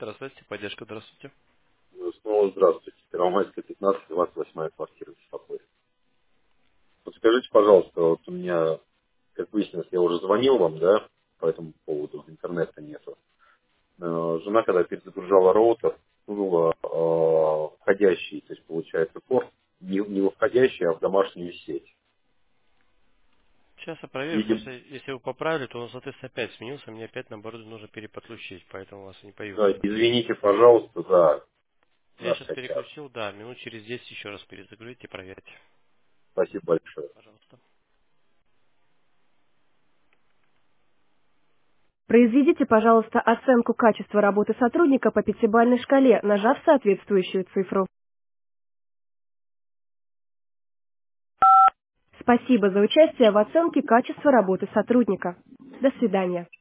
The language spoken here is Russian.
Здравствуйте, поддержка, здравствуйте. Ну, снова здравствуйте. Первомайская, 15, 28 квартира беспокоит. Подскажите, пожалуйста, вот у меня, как выяснилось, я уже звонил вам, да, по этому поводу, интернета нету. Жена, когда перезагружала роутер, было входящий, то есть получается порт, не во входящий, а в домашнюю сеть. Сейчас я проверю, Видим, просто если вы поправили, то он, соответственно, опять сменился, мне опять, наоборот, нужно переподключить, поэтому у вас не да, появится. извините, пожалуйста, за Я наш сейчас косяк. переключил, да, минут через 10 еще раз перезагрузите и проверьте, Спасибо большое. пожалуйста. Произведите, пожалуйста, оценку качества работы сотрудника по пятибалльной шкале, нажав соответствующую цифру. Спасибо за участие в оценке качества работы сотрудника. До свидания.